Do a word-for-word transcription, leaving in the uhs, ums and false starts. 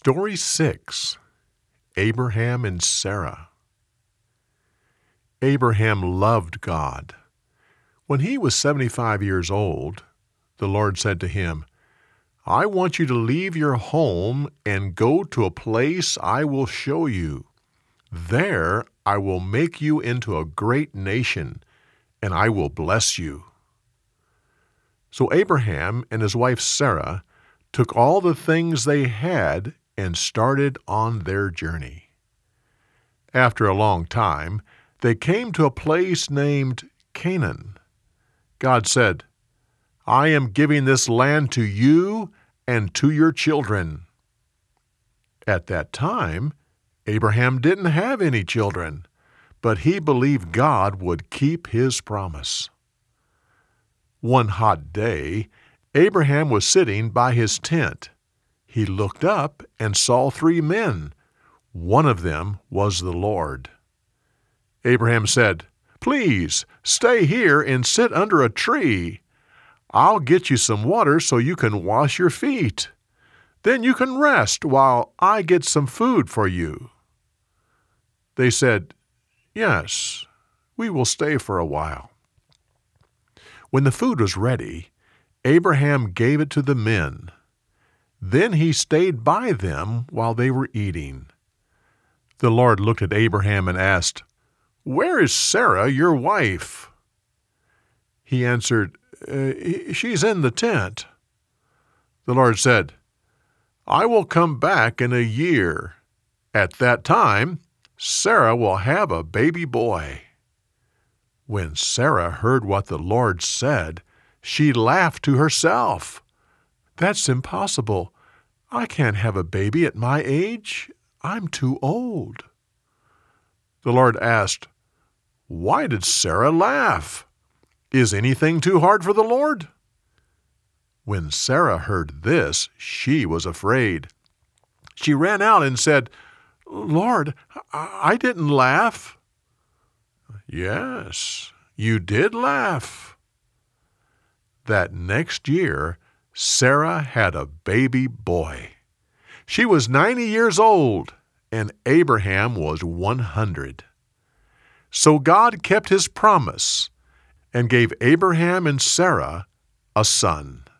Story six, Abraham and Sarah. Abraham loved God. When he was seventy-five years old, the Lord said to him, "I want you to leave your home and go to a place I will show you. There I will make you into a great nation, and I will bless you." So Abraham and his wife Sarah took all the things they had and started on their journey. After a long time, they came to a place named Canaan. God said, "I am giving this land to you and to your children." At that time, Abraham didn't have any children, but he believed God would keep his promise. One hot day, Abraham was sitting by his tent. He looked up and saw three men. One of them was the Lord. Abraham said, "Please stay here and sit under a tree. I'll get you some water so you can wash your feet. Then you can rest while I get some food for you." They said, "Yes, we will stay for a while." When the food was ready, Abraham gave it to the men. Then he stayed by them while they were eating. The Lord looked at Abraham and asked, "Where is Sarah, your wife?" He answered, "Uh, she's in the tent." The Lord said, "I will come back in a year. At that time, Sarah will have a baby boy." When Sarah heard what the Lord said, she laughed to herself. "That's impossible. I can't have a baby at my age. I'm too old." The Lord asked, "Why did Sarah laugh? Is anything too hard for the Lord?" When Sarah heard this, she was afraid. She ran out and said, "Lord, I didn't laugh." "Yes, you did laugh." That next year, Sarah had a baby boy. She was ninety years old, and Abraham was one hundred. So God kept his promise and gave Abraham and Sarah a son.